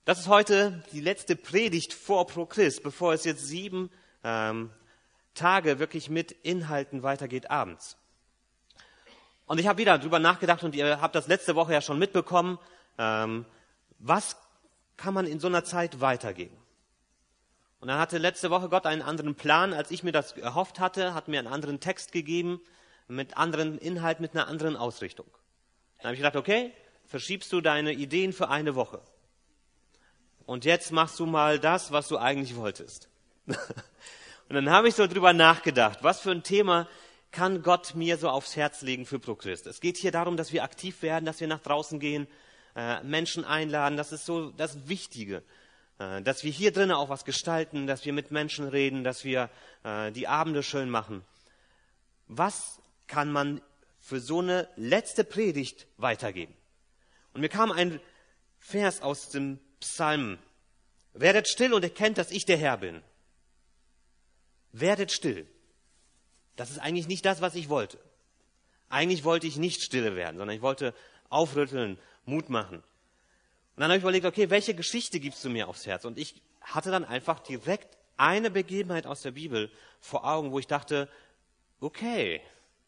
Das ist heute die letzte Predigt vor Prochrist, bevor es jetzt 7 Tage wirklich mit Inhalten weitergeht abends. Und ich habe wieder drüber nachgedacht und ihr habt das letzte Woche ja schon mitbekommen, was kann man in so einer Zeit weitergeben? Und dann hatte letzte Woche Gott einen anderen Plan, als ich mir das erhofft hatte, hat mir einen anderen Text gegeben, mit anderen Inhalt, mit einer anderen Ausrichtung. Dann habe ich gedacht, okay, verschiebst du deine Ideen für eine Woche. Und jetzt machst du mal das, was du eigentlich wolltest. Und dann habe ich so drüber nachgedacht, was für ein Thema kann Gott mir so aufs Herz legen für Prochrist. Es geht hier darum, dass wir aktiv werden, dass wir nach draußen gehen, Menschen einladen, das ist so das Wichtige. Dass wir hier drinnen auch was gestalten, dass wir mit Menschen reden, dass wir die Abende schön machen. Was kann man für so eine letzte Predigt weitergeben? Und mir kam ein Vers aus dem Psalm. Werdet still und erkennt, dass ich der Herr bin. Werdet still. Das ist eigentlich nicht das, was ich wollte. Eigentlich wollte ich nicht stille werden, sondern ich wollte aufrütteln, Mut machen. Und dann habe ich überlegt, okay, welche Geschichte gibst du mir aufs Herz? Und ich hatte dann einfach direkt eine Begebenheit aus der Bibel vor Augen, wo ich dachte, okay.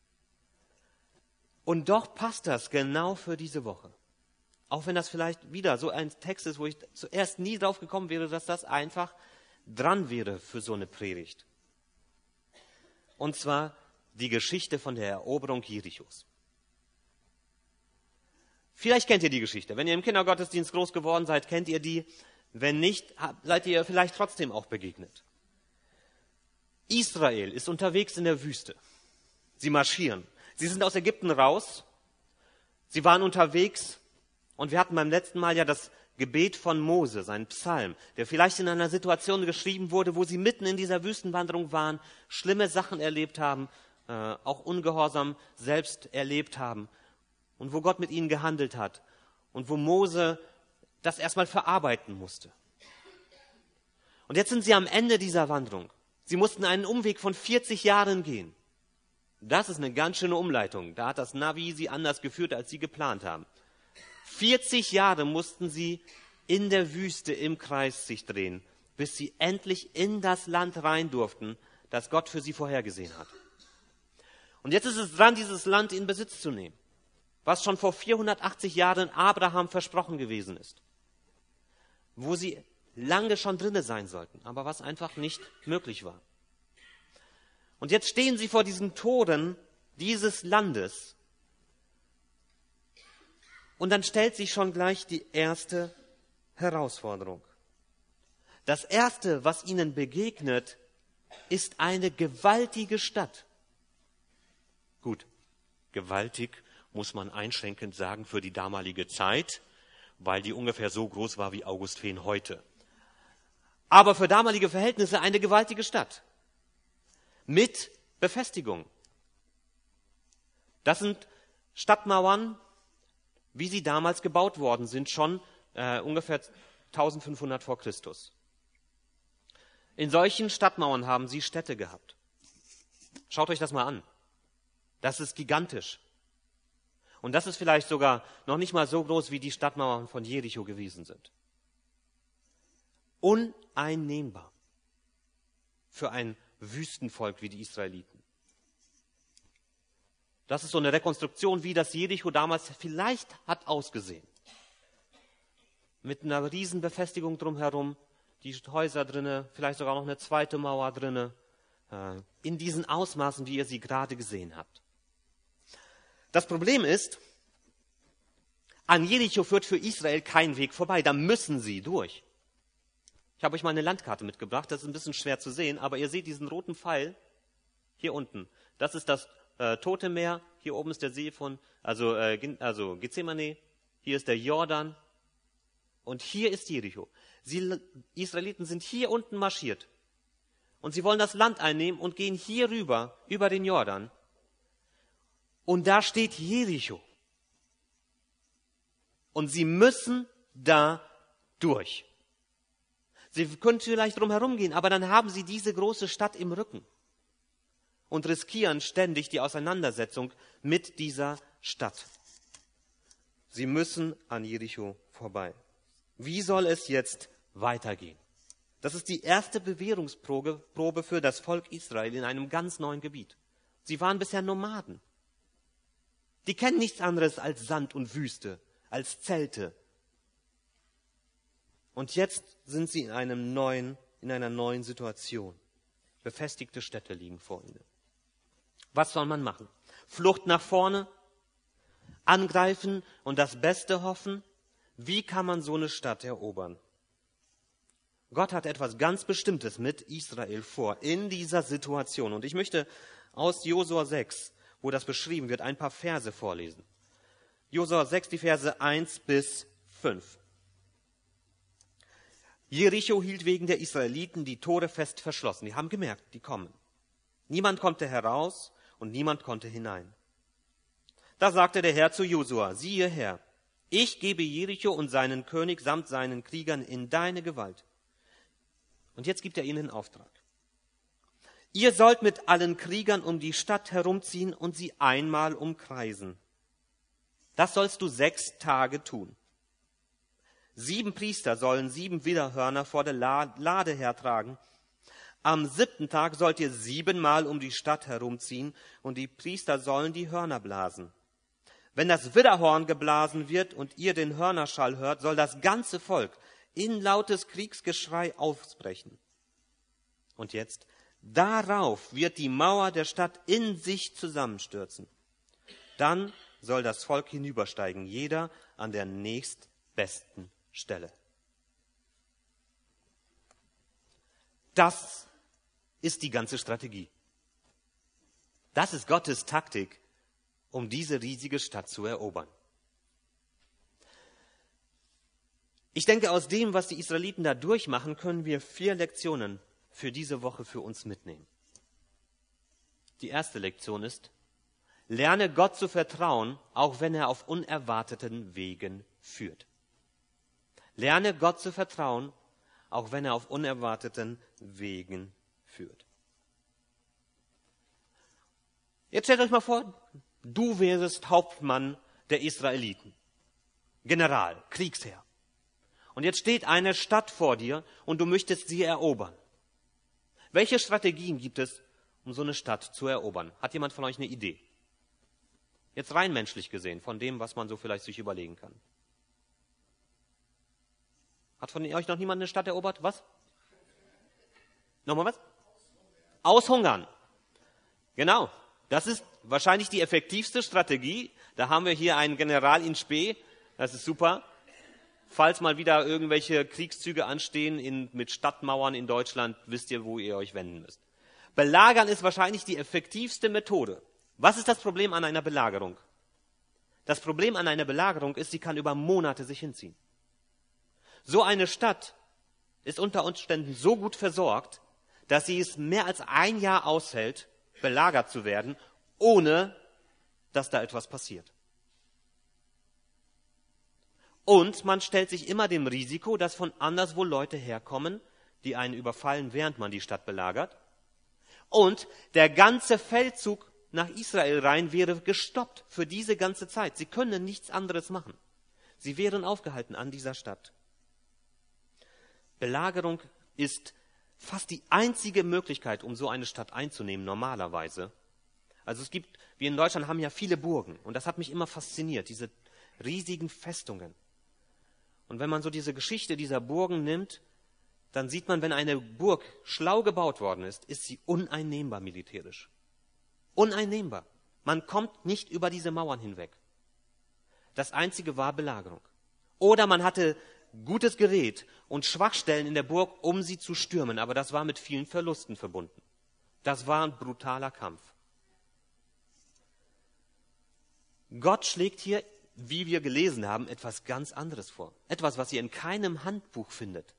Und doch passt das genau für diese Woche. Auch wenn das vielleicht wieder so ein Text ist, wo ich zuerst nie drauf gekommen wäre, dass das einfach dran wäre für so eine Predigt. Und zwar die Geschichte von der Eroberung Jerichos. Vielleicht kennt ihr die Geschichte. Wenn ihr im Kindergottesdienst groß geworden seid, kennt ihr die. Wenn nicht, seid ihr vielleicht trotzdem auch begegnet. Israel ist unterwegs in der Wüste. Sie marschieren. Sie sind aus Ägypten raus. Sie waren unterwegs. Und wir hatten beim letzten Mal ja das Gebet von Mose, seinen Psalm, der vielleicht in einer Situation geschrieben wurde, wo sie mitten in dieser Wüstenwanderung waren, schlimme Sachen erlebt haben, auch Ungehorsam selbst erlebt haben und wo Gott mit ihnen gehandelt hat und wo Mose das erstmal verarbeiten musste. Und jetzt sind sie am Ende dieser Wanderung. Sie mussten einen Umweg von 40 Jahren gehen. Das ist eine ganz schöne Umleitung. Da hat das Navi sie anders geführt, als sie geplant haben. 40 Jahre mussten sie in der Wüste im Kreis sich drehen, bis sie endlich in das Land rein durften, das Gott für sie vorhergesehen hat. Und jetzt ist es dran, dieses Land in Besitz zu nehmen, was schon vor 480 Jahren Abraham versprochen gewesen ist, wo sie lange schon drinne sein sollten, aber was einfach nicht möglich war. Und jetzt stehen sie vor diesen Toren dieses Landes. Und dann stellt sich schon gleich die erste Herausforderung. Das Erste, was ihnen begegnet, ist eine gewaltige Stadt. Gut, gewaltig muss man einschränkend sagen für die damalige Zeit, weil die ungefähr so groß war wie Augustfehn heute. Aber für damalige Verhältnisse eine gewaltige Stadt. Mit Befestigung. Das sind Stadtmauern, wie sie damals gebaut worden sind, schon ungefähr 1500 vor Christus. In solchen Stadtmauern haben sie Städte gehabt. Schaut euch das mal an. Das ist gigantisch. Und das ist vielleicht sogar noch nicht mal so groß, wie die Stadtmauern von Jericho gewesen sind. Uneinnehmbar für ein Wüstenvolk wie die Israeliten. Das ist so eine Rekonstruktion, wie das Jericho damals vielleicht hat ausgesehen. Mit einer riesen Befestigung drumherum, die Häuser drinne, vielleicht sogar noch eine zweite Mauer drinne, in diesen Ausmaßen, wie ihr sie gerade gesehen habt. Das Problem ist, an Jericho führt für Israel kein Weg vorbei, da müssen sie durch. Ich habe euch mal eine Landkarte mitgebracht, das ist ein bisschen schwer zu sehen, aber ihr seht diesen roten Pfeil hier unten. Das ist das Tote Meer, hier oben ist der See von, also Gethsemane, hier ist der Jordan und hier ist Jericho. Israeliten sind hier unten marschiert und sie wollen das Land einnehmen und gehen hier rüber, über den Jordan. Und da steht Jericho. Und sie müssen da durch. Sie können vielleicht drum herum gehen, aber dann haben sie diese große Stadt im Rücken. Und riskieren ständig die Auseinandersetzung mit dieser Stadt. Sie müssen an Jericho vorbei. Wie soll es jetzt weitergehen? Das ist die erste Bewährungsprobe für das Volk Israel in einem ganz neuen Gebiet. Sie waren bisher Nomaden. Die kennen nichts anderes als Sand und Wüste, als Zelte. Und jetzt sind sie in einer neuen Situation. Befestigte Städte liegen vor ihnen. Was soll man machen? Flucht nach vorne? Angreifen und das Beste hoffen? Wie kann man so eine Stadt erobern? Gott hat etwas ganz Bestimmtes mit Israel vor in dieser Situation. Und ich möchte aus Josua 6, wo das beschrieben wird, ein paar Verse vorlesen. Josua 6, die Verse 1 bis 5. Jericho hielt wegen der Israeliten die Tore fest verschlossen. Die haben gemerkt, die kommen. Niemand konnte heraus und niemand konnte hinein. Da sagte der Herr zu Josua, siehe Herr, ich gebe Jericho und seinen König samt seinen Kriegern in deine Gewalt. Und jetzt gibt er ihnen einen Auftrag. Ihr sollt mit allen Kriegern um die Stadt herumziehen und sie einmal umkreisen. Das sollst du 6 Tage tun. 7 Priester sollen 7 Widderhörner vor der Lade hertragen. Am 7. Tag sollt ihr 7-mal um die Stadt herumziehen und die Priester sollen die Hörner blasen. Wenn das Widderhorn geblasen wird und ihr den Hörnerschall hört, soll das ganze Volk in lautes Kriegsgeschrei ausbrechen. Und jetzt, darauf wird die Mauer der Stadt in sich zusammenstürzen. Dann soll das Volk hinübersteigen, jeder an der nächstbesten Stelle. Das ist die ganze Strategie. Das ist Gottes Taktik, um diese riesige Stadt zu erobern. Ich denke, aus dem, was die Israeliten da durchmachen, können wir 4 Lektionen für diese Woche für uns mitnehmen. Die erste Lektion ist, lerne Gott zu vertrauen, auch wenn er auf unerwarteten Wegen führt. Lerne Gott zu vertrauen, auch wenn er auf unerwarteten Wegen führt. Jetzt stellt euch mal vor, du wärst Hauptmann der Israeliten, General, Kriegsherr. Und jetzt steht eine Stadt vor dir und du möchtest sie erobern. Welche Strategien gibt es, um so eine Stadt zu erobern? Hat jemand von euch eine Idee? Jetzt rein menschlich gesehen, von dem, was man so vielleicht sich überlegen kann. Hat von euch noch niemand eine Stadt erobert? Was? Nochmal was? Aushungern. Genau. Das ist wahrscheinlich die effektivste Strategie. Da haben wir hier einen General in Spe. Das ist super. Falls mal wieder irgendwelche Kriegszüge anstehen mit Stadtmauern in Deutschland, wisst ihr, wo ihr euch wenden müsst. Belagern ist wahrscheinlich die effektivste Methode. Was ist das Problem an einer Belagerung? Das Problem an einer Belagerung ist, sie kann über Monate sich hinziehen. So eine Stadt ist unter Umständen so gut versorgt, dass sie es mehr als 1 Jahr aushält, belagert zu werden, ohne dass da etwas passiert. Und man stellt sich immer dem Risiko, dass von anderswo Leute herkommen, die einen überfallen, während man die Stadt belagert. Und der ganze Feldzug nach Israel rein wäre gestoppt für diese ganze Zeit. Sie können nichts anderes machen. Sie wären aufgehalten an dieser Stadt. Belagerung ist fast die einzige Möglichkeit, um so eine Stadt einzunehmen, normalerweise. Also wir in Deutschland haben ja viele Burgen und das hat mich immer fasziniert, diese riesigen Festungen. Und wenn man so diese Geschichte dieser Burgen nimmt, dann sieht man, wenn eine Burg schlau gebaut worden ist, ist sie uneinnehmbar militärisch. Uneinnehmbar. Man kommt nicht über diese Mauern hinweg. Das Einzige war Belagerung. Oder man hatte gutes Gerät und Schwachstellen in der Burg, um sie zu stürmen, aber das war mit vielen Verlusten verbunden. Das war ein brutaler Kampf. Gott schlägt hier, wie wir gelesen haben, etwas ganz anderes vor. Etwas, was ihr in keinem Handbuch findet.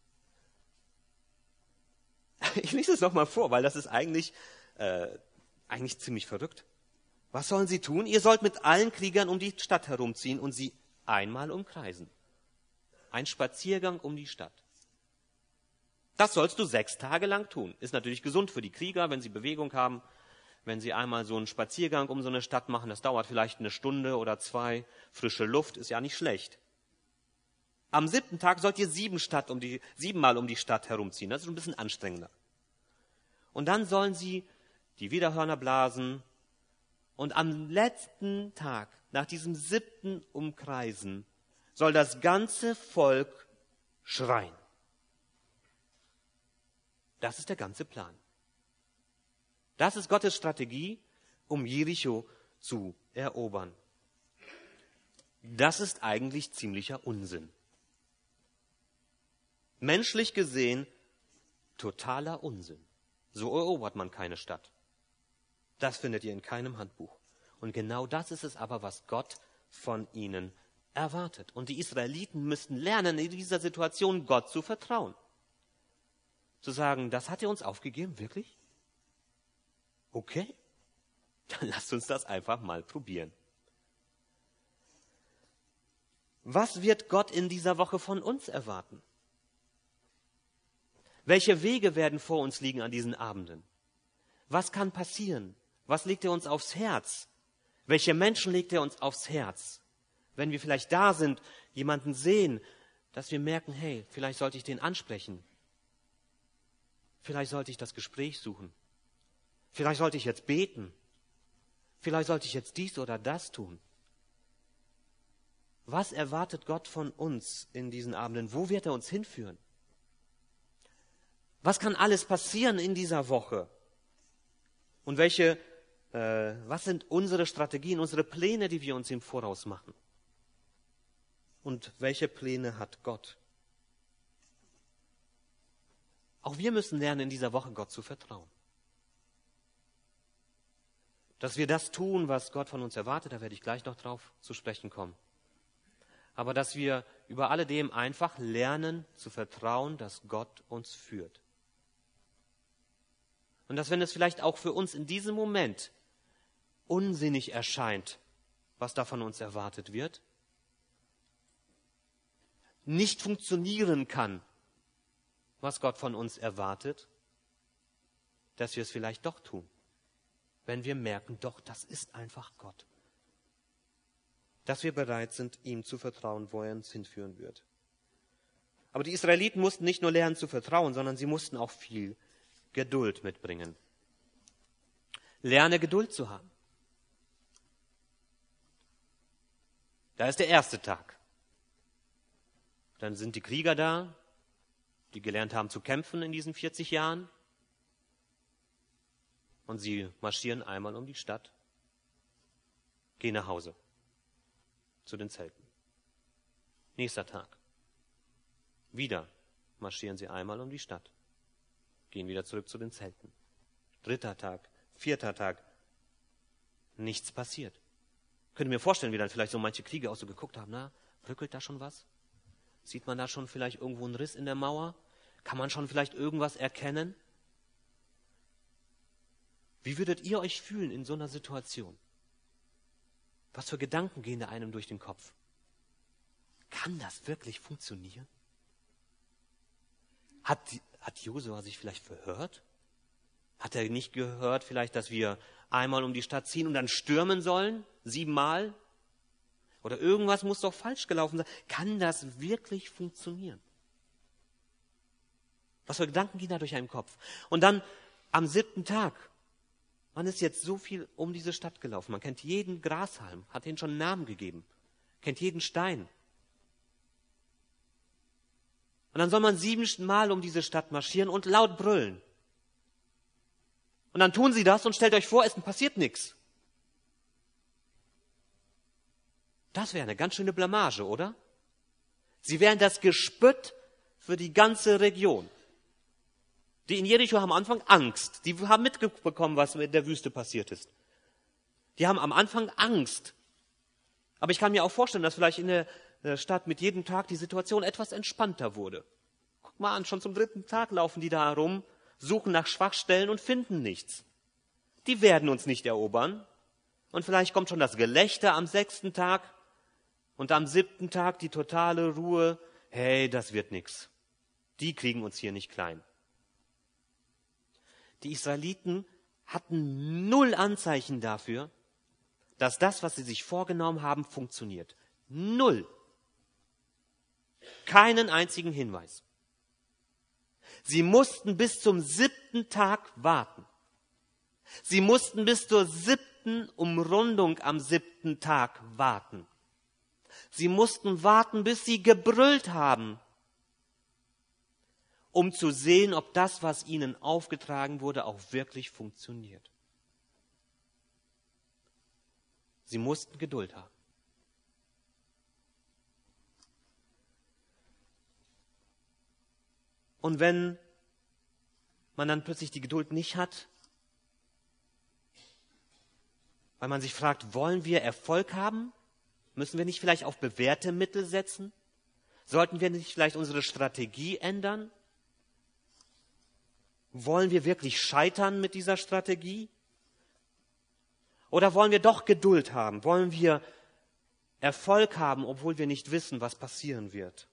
Ich lese es nochmal vor, weil das ist eigentlich ziemlich verrückt. Was sollen sie tun? Ihr sollt mit allen Kriegern um die Stadt herumziehen und sie einmal umkreisen. Ein Spaziergang um die Stadt. Das sollst du 6 Tage lang tun. Ist natürlich gesund für die Krieger, wenn sie Bewegung haben. Wenn sie einmal so einen Spaziergang um so eine Stadt machen, das dauert vielleicht 1 Stunde oder 2. Frische Luft ist ja nicht schlecht. Am 7. Tag sollt ihr 7-mal um die Stadt herumziehen. Das ist ein bisschen anstrengender. Und dann sollen sie die Widerhörner blasen. Und am letzten Tag, nach diesem 7. Umkreisen, soll das ganze Volk schreien. Das ist der ganze Plan. Das ist Gottes Strategie, um Jericho zu erobern. Das ist eigentlich ziemlicher Unsinn. Menschlich gesehen totaler Unsinn. So erobert man keine Stadt. Das findet ihr in keinem Handbuch. Und genau das ist es aber, was Gott von ihnen erwartet. Und die Israeliten müssten lernen, in dieser Situation Gott zu vertrauen. Zu sagen, das hat er uns aufgegeben, wirklich? Okay, dann lasst uns das einfach mal probieren. Was wird Gott in dieser Woche von uns erwarten? Welche Wege werden vor uns liegen an diesen Abenden? Was kann passieren? Was legt er uns aufs Herz? Welche Menschen legt er uns aufs Herz? Wenn wir vielleicht da sind, jemanden sehen, dass wir merken, hey, vielleicht sollte ich den ansprechen. Vielleicht sollte ich das Gespräch suchen. Vielleicht sollte ich jetzt beten. Vielleicht sollte ich jetzt dies oder das tun. Was erwartet Gott von uns in diesen Abenden? Wo wird er uns hinführen? Was kann alles passieren in dieser Woche? Und was sind unsere Strategien, unsere Pläne, die wir uns im Voraus machen? Und welche Pläne hat Gott? Auch wir müssen lernen, in dieser Woche Gott zu vertrauen. Dass wir das tun, was Gott von uns erwartet, da werde ich gleich noch drauf zu sprechen kommen. Aber dass wir über alledem einfach lernen zu vertrauen, dass Gott uns führt. Und dass, wenn es vielleicht auch für uns in diesem Moment unsinnig erscheint, was da von uns erwartet wird, nicht funktionieren kann, was Gott von uns erwartet, dass wir es vielleicht doch tun, wenn wir merken, doch, das ist einfach Gott. Dass wir bereit sind, ihm zu vertrauen, wo er uns hinführen wird. Aber die Israeliten mussten nicht nur lernen zu vertrauen, sondern sie mussten auch viel Geduld mitbringen. Lerne Geduld zu haben. Da ist der erste Tag. Dann sind die Krieger da, die gelernt haben zu kämpfen in diesen 40 Jahren. Und sie marschieren einmal um die Stadt, gehen nach Hause, zu den Zelten. Nächster Tag. Wieder marschieren sie einmal um die Stadt, gehen wieder zurück zu den Zelten. 3. Tag, 4. Tag. Nichts passiert. Könnt ihr mir vorstellen, wie dann vielleicht so manche Krieger auch so geguckt haben, na, bröckelt da schon was? Sieht man da schon vielleicht irgendwo einen Riss in der Mauer? Kann man schon vielleicht irgendwas erkennen? Wie würdet ihr euch fühlen in so einer Situation? Was für Gedanken gehen da einem durch den Kopf? Kann das wirklich funktionieren? Hat Josua sich vielleicht verhört? Hat er nicht gehört vielleicht, dass wir einmal um die Stadt ziehen und dann stürmen sollen? 7-mal? Oder irgendwas muss doch falsch gelaufen sein. Kann das wirklich funktionieren? Was für Gedanken gehen da durch einen Kopf? Und dann am 7. Tag, man ist jetzt so viel um diese Stadt gelaufen. Man kennt jeden Grashalm, hat ihnen schon einen Namen gegeben, kennt jeden Stein. Und dann soll man 7-mal um diese Stadt marschieren und laut brüllen. Und dann tun sie das und stellt euch vor, es passiert nichts. Das wäre eine ganz schöne Blamage, oder? Sie wären das Gespött für die ganze Region. Die in Jericho haben am Anfang Angst. Die haben mitbekommen, was in der Wüste passiert ist. Die haben am Anfang Angst. Aber ich kann mir auch vorstellen, dass vielleicht in der Stadt mit jedem Tag die Situation etwas entspannter wurde. Guck mal an, schon zum 3. Tag laufen die da herum, suchen nach Schwachstellen und finden nichts. Die werden uns nicht erobern. Und vielleicht kommt schon das Gelächter am 6. Tag und am 7. Tag die totale Ruhe. Hey, das wird nix. Die kriegen uns hier nicht klein. Die Israeliten hatten 0 Anzeichen dafür, dass das, was sie sich vorgenommen haben, funktioniert. 0. Keinen einzigen Hinweis. Sie mussten bis zum 7. Tag warten. Sie mussten bis zur 7. Umrundung am 7. Tag warten. Sie mussten warten, bis sie gebrüllt haben, um zu sehen, ob das, was ihnen aufgetragen wurde, auch wirklich funktioniert. Sie mussten Geduld haben. Und wenn man dann plötzlich die Geduld nicht hat, weil man sich fragt, wollen wir Erfolg haben? Müssen wir nicht vielleicht auf bewährte Mittel setzen? Sollten wir nicht vielleicht unsere Strategie ändern? Wollen wir wirklich scheitern mit dieser Strategie? Oder wollen wir doch Geduld haben? Wollen wir Erfolg haben, obwohl wir nicht wissen, was passieren wird?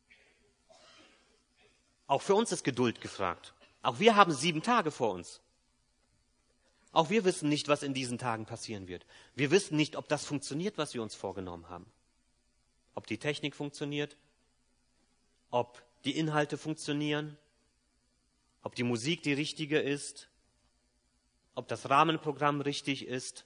Auch für uns ist Geduld gefragt. Auch wir haben 7 Tage vor uns. Auch wir wissen nicht, was in diesen Tagen passieren wird. Wir wissen nicht, ob das funktioniert, was wir uns vorgenommen haben. Ob die Technik funktioniert, ob die Inhalte funktionieren, ob die Musik die richtige ist, ob das Rahmenprogramm richtig ist.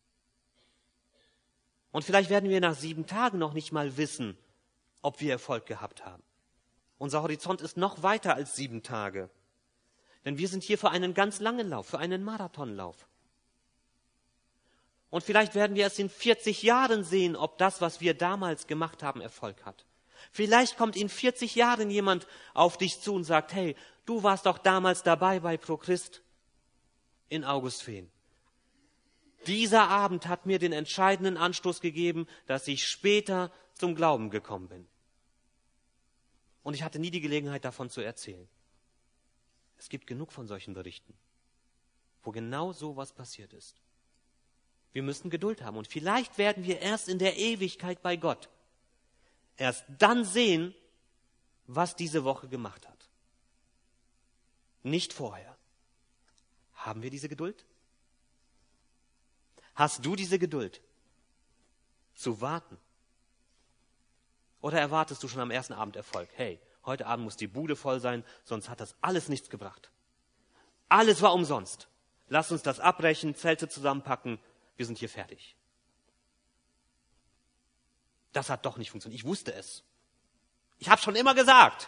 Und vielleicht werden wir nach 7 Tagen noch nicht mal wissen, ob wir Erfolg gehabt haben. Unser Horizont ist noch weiter als 7 Tage. Denn wir sind hier für einen ganz langen Lauf, für einen Marathonlauf. Und vielleicht werden wir es in 40 Jahren sehen, ob das, was wir damals gemacht haben, Erfolg hat. Vielleicht kommt in 40 Jahren jemand auf dich zu und sagt, hey, du warst doch damals dabei bei ProChrist in Augustfehn. Dieser Abend hat mir den entscheidenden Anstoß gegeben, dass ich später zum Glauben gekommen bin. Und ich hatte nie die Gelegenheit, davon zu erzählen. Es gibt genug von solchen Berichten, wo genau so was passiert ist. Wir müssen Geduld haben und vielleicht werden wir erst in der Ewigkeit bei Gott erst dann sehen, was diese Woche gemacht hat. Nicht vorher. Haben wir diese Geduld? Hast du diese Geduld, zu warten? Oder erwartest du schon am ersten Abend Erfolg? Hey, heute Abend muss die Bude voll sein, sonst hat das alles nichts gebracht. Alles war umsonst. Lass uns das abbrechen, Zelte zusammenpacken, wir sind hier fertig. Das hat doch nicht funktioniert. Ich wusste es. Ich habe schon immer gesagt.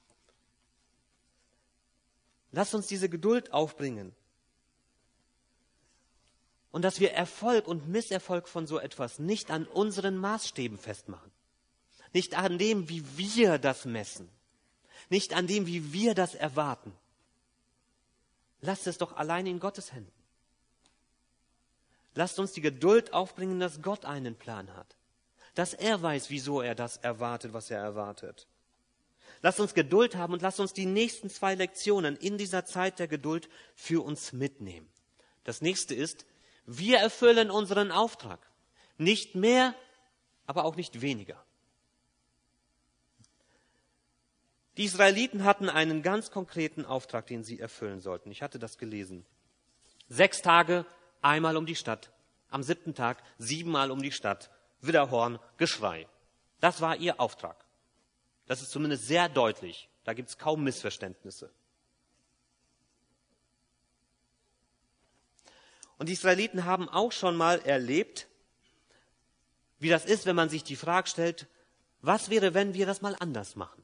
Lass uns diese Geduld aufbringen. Und dass wir Erfolg und Misserfolg von so etwas nicht an unseren Maßstäben festmachen. Nicht an dem, wie wir das messen. Nicht an dem, wie wir das erwarten. Lasst es doch allein in Gottes Händen. Lasst uns die Geduld aufbringen, dass Gott einen Plan hat. Dass er weiß, wieso er das erwartet, was er erwartet. Lasst uns Geduld haben und lasst uns die nächsten 2 Lektionen in dieser Zeit der Geduld für uns mitnehmen. Das nächste ist, wir erfüllen unseren Auftrag. Nicht mehr, aber auch nicht weniger. Die Israeliten hatten einen ganz konkreten Auftrag, den sie erfüllen sollten. Ich hatte das gelesen. 6 Tage, einmal um die Stadt. Am 7. Tag 7 Mal um die Stadt. Widderhorn, Geschrei. Das war ihr Auftrag. Das ist zumindest sehr deutlich. Da gibt es kaum Missverständnisse. Und die Israeliten haben auch schon mal erlebt, wie das ist, wenn man sich die Frage stellt, was wäre, wenn wir das mal anders machen?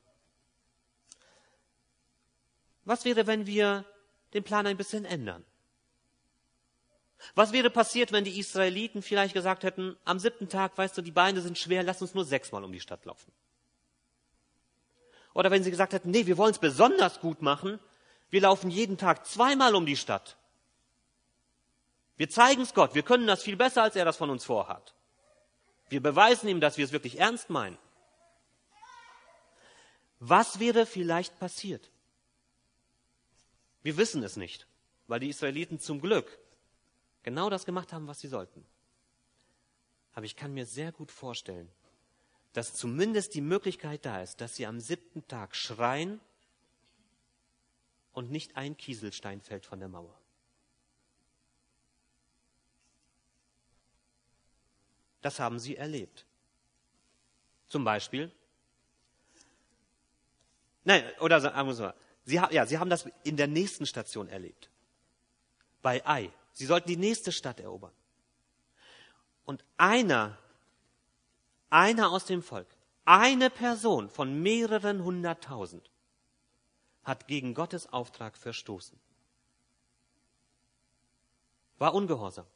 Was wäre, wenn wir den Plan ein bisschen ändern? Was wäre passiert, wenn die Israeliten vielleicht gesagt hätten, am 7. Tag, weißt du, die Beine sind schwer, lass uns nur 6 Mal um die Stadt laufen. Oder wenn sie gesagt hätten, nee, wir wollen es besonders gut machen, wir laufen jeden Tag 2 Mal um die Stadt. Wir zeigen es Gott, wir können das viel besser, als er das von uns vorhat. Wir beweisen ihm, dass wir es wirklich ernst meinen. Was wäre vielleicht passiert? Wir wissen es nicht, weil die Israeliten zum Glück genau das gemacht haben, was sie sollten. Aber ich kann mir sehr gut vorstellen, dass zumindest die Möglichkeit da ist, dass sie am 7. Tag schreien und nicht ein Kieselstein fällt von der Mauer. Das haben sie erlebt. Zum Beispiel, Nein, oder sagen wir so, sie haben das in der nächsten Station erlebt. Bei Ai. Sie sollten die nächste Stadt erobern. Und einer aus dem Volk, eine Person von mehreren 100.000 hat gegen Gottes Auftrag verstoßen. War ungehorsam.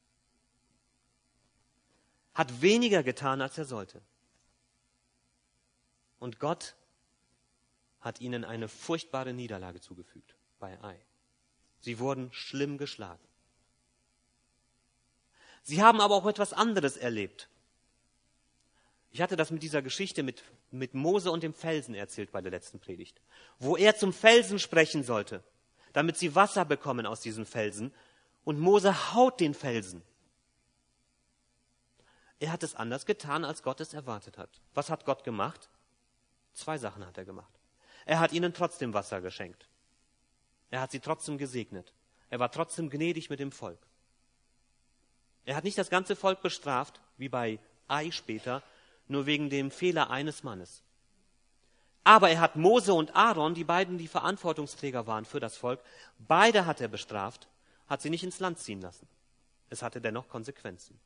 Hat weniger getan, als er sollte. Und Gott hat ihnen eine furchtbare Niederlage zugefügt bei Ai. Sie wurden schlimm geschlagen. Sie haben aber auch etwas anderes erlebt. Ich hatte das mit dieser Geschichte mit Mose und dem Felsen erzählt bei der letzten Predigt, wo er zum Felsen sprechen sollte, damit sie Wasser bekommen aus diesem Felsen, und Mose haut den Felsen. Er hat es anders getan, als Gott es erwartet hat. Was hat Gott gemacht? 2 Sachen hat er gemacht. Er hat ihnen trotzdem Wasser geschenkt. Er hat sie trotzdem gesegnet. Er war trotzdem gnädig mit dem Volk. Er hat nicht das ganze Volk bestraft, wie bei Ai später, nur wegen dem Fehler eines Mannes. Aber er hat Mose und Aaron, die beiden, die Verantwortungsträger waren für das Volk, beide hat er bestraft, hat sie nicht ins Land ziehen lassen. Es hatte dennoch Konsequenzen.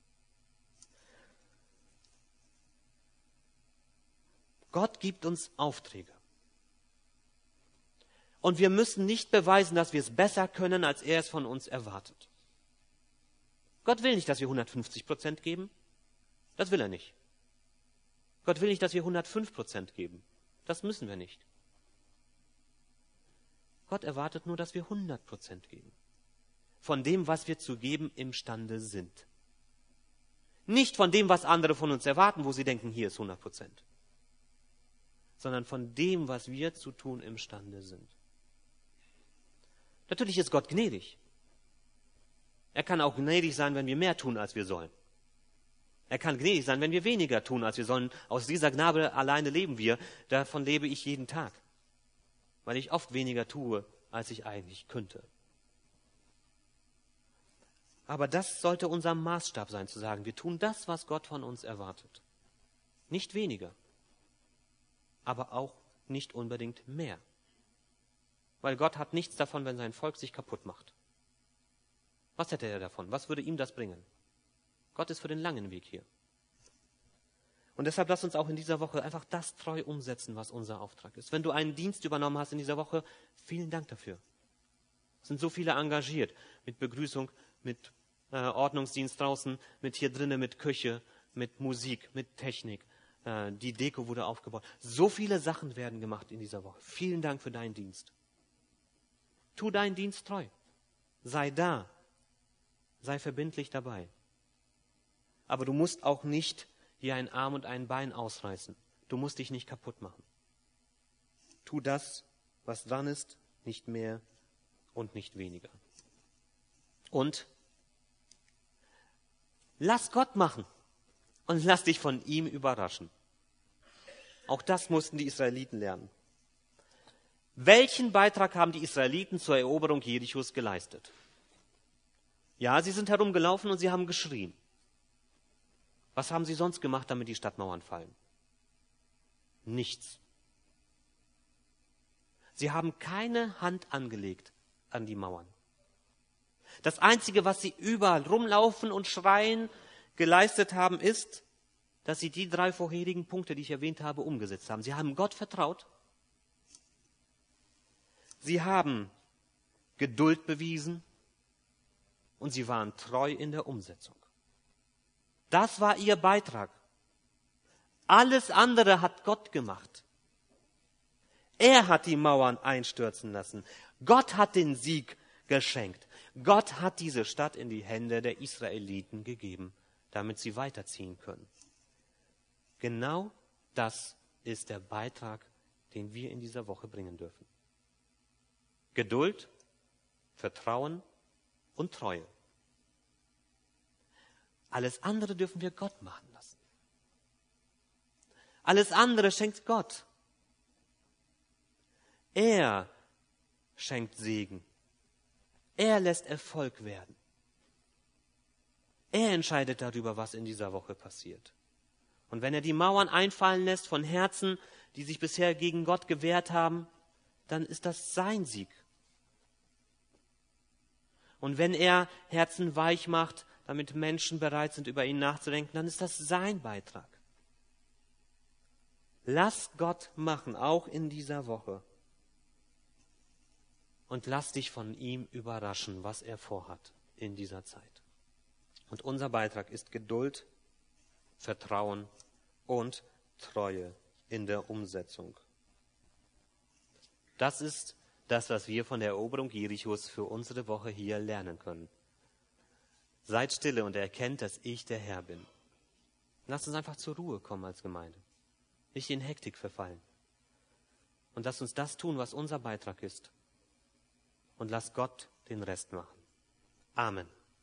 Gott gibt uns Aufträge. Und wir müssen nicht beweisen, dass wir es besser können, als er es von uns erwartet. Gott will nicht, dass wir 150% geben. Das will er nicht. Gott will nicht, dass wir 105% geben. Das müssen wir nicht. Gott erwartet nur, dass wir 100% geben. Von dem, was wir zu geben imstande sind. Nicht von dem, was andere von uns erwarten, wo sie denken, hier ist 100%. Sondern von dem, was wir zu tun imstande sind. Natürlich ist Gott gnädig. Er kann auch gnädig sein, wenn wir mehr tun, als wir sollen. Er kann gnädig sein, wenn wir weniger tun, als wir sollen. Aus dieser Gnade alleine leben wir. Davon lebe ich jeden Tag. Weil ich oft weniger tue, als ich eigentlich könnte. Aber das sollte unser Maßstab sein, zu sagen, wir tun das, was Gott von uns erwartet. Nicht weniger, aber auch nicht unbedingt mehr. Weil Gott hat nichts davon, wenn sein Volk sich kaputt macht. Was hätte er davon? Was würde ihm das bringen? Gott ist für den langen Weg hier. Und deshalb lass uns auch in dieser Woche einfach das treu umsetzen, was unser Auftrag ist. Wenn du einen Dienst übernommen hast in dieser Woche, vielen Dank dafür. Es sind so viele engagiert, mit Begrüßung, mit Ordnungsdienst draußen, mit hier drinnen, mit Küche, mit Musik, mit Technik. Die Deko wurde aufgebaut. So viele Sachen werden gemacht in dieser Woche. Vielen Dank für deinen Dienst. Tu deinen Dienst treu. Sei da. Sei verbindlich dabei. Aber du musst auch nicht hier einen Arm und ein Bein ausreißen. Du musst dich nicht kaputt machen. Tu das, was dran ist, nicht mehr und nicht weniger. Und lass Gott machen und lass dich von ihm überraschen. Auch das mussten die Israeliten lernen. Welchen Beitrag haben die Israeliten zur Eroberung Jerichos geleistet? Ja, sie sind herumgelaufen und sie haben geschrien. Was haben sie sonst gemacht, damit die Stadtmauern fallen? Nichts. Sie haben keine Hand angelegt an die Mauern. Das Einzige, was sie überall rumlaufen und schreien, geleistet haben, ist, dass sie die 3 vorherigen Punkte, die ich erwähnt habe, umgesetzt haben. Sie haben Gott vertraut. Sie haben Geduld bewiesen und sie waren treu in der Umsetzung. Das war ihr Beitrag. Alles andere hat Gott gemacht. Er hat die Mauern einstürzen lassen. Gott hat den Sieg geschenkt. Gott hat diese Stadt in die Hände der Israeliten gegeben, damit sie weiterziehen können. Genau das ist der Beitrag, den wir in dieser Woche bringen dürfen. Geduld, Vertrauen und Treue. Alles andere dürfen wir Gott machen lassen. Alles andere schenkt Gott. Er schenkt Segen. Er lässt Erfolg werden. Er entscheidet darüber, was in dieser Woche passiert. Und wenn er die Mauern einfallen lässt von Herzen, die sich bisher gegen Gott gewehrt haben, dann ist das sein Sieg. Und wenn er Herzen weich macht, damit Menschen bereit sind, über ihn nachzudenken, dann ist das sein Beitrag. Lass Gott machen, auch in dieser Woche. Und lass dich von ihm überraschen, was er vorhat in dieser Zeit. Und unser Beitrag ist Geduld, Vertrauen und Treue in der Umsetzung. Das ist das, was wir von der Eroberung Jerichos für unsere Woche hier lernen können. Seid stille und erkennt, dass ich der Herr bin. Lasst uns einfach zur Ruhe kommen als Gemeinde. Nicht in Hektik verfallen. Und lasst uns das tun, was unser Beitrag ist. Und lasst Gott den Rest machen. Amen.